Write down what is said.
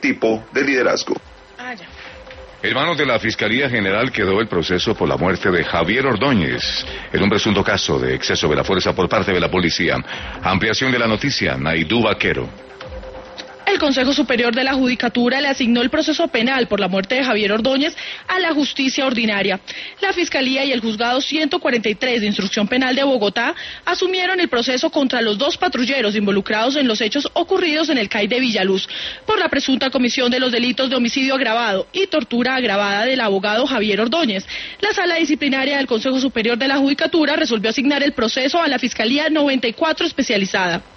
tipo de liderazgo. En manos de la Fiscalía General quedó el proceso por la muerte de Javier Ordóñez en un presunto caso de exceso de la fuerza por parte de la policía. Ampliación de la noticia, Naidú Vaquero. El Consejo Superior de la Judicatura le asignó el proceso penal por la muerte de Javier Ordóñez a la justicia ordinaria. La Fiscalía y el Juzgado 143 de Instrucción Penal de Bogotá asumieron el proceso contra los 2 patrulleros involucrados en los hechos ocurridos en el CAI de Villaluz por la presunta comisión de los delitos de homicidio agravado y tortura agravada del abogado Javier Ordóñez. La Sala Disciplinaria del Consejo Superior de la Judicatura resolvió asignar el proceso a la Fiscalía 94 especializada.